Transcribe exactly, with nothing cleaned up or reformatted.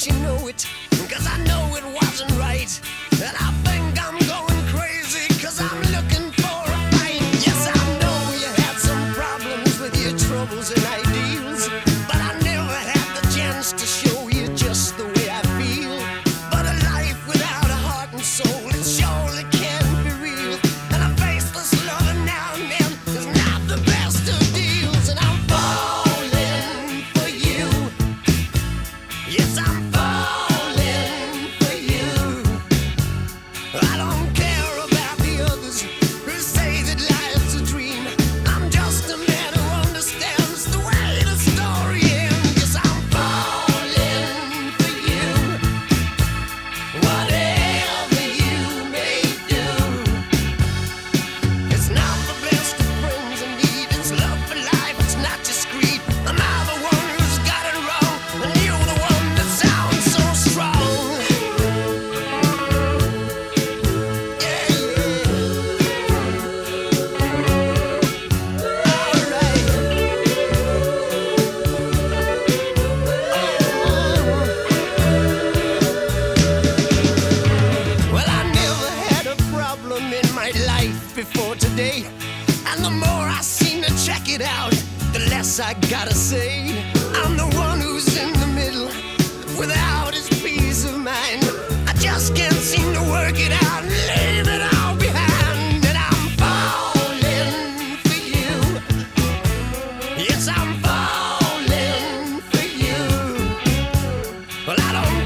you know it, 'cause I know it wasn't right. And I think I'm going crazy 'cause I'm looking for a fight. Yes, I know you had some problems with your troubles and ideals, but I never had the chance to show you just the way I feel. But a life without a heart and soul, it surely can't be real. And a faceless lover now and then is not the best of deals. And I'm falling for you. Yes, I'm falling for you. I don't care about the others who say that life's a dream. I'm just a man who understands the way the story ends. Yes, I'm falling for you. Whatever you may do, it's not the best of friends indeed. It's love for life, it's not just greed. Am I the one who's got it wrong, and you're the one that sounds so strong? Yeah, yeah. Alright. Well, I never had a problem in my life before today. And the more I seem to check it out, the less I gotta say. I'm the one who's in the middle, without his peace of mind. I just can't seem to work it out and leave it all behind. And I'm falling for you. Yes, I'm falling for you. Well, I don't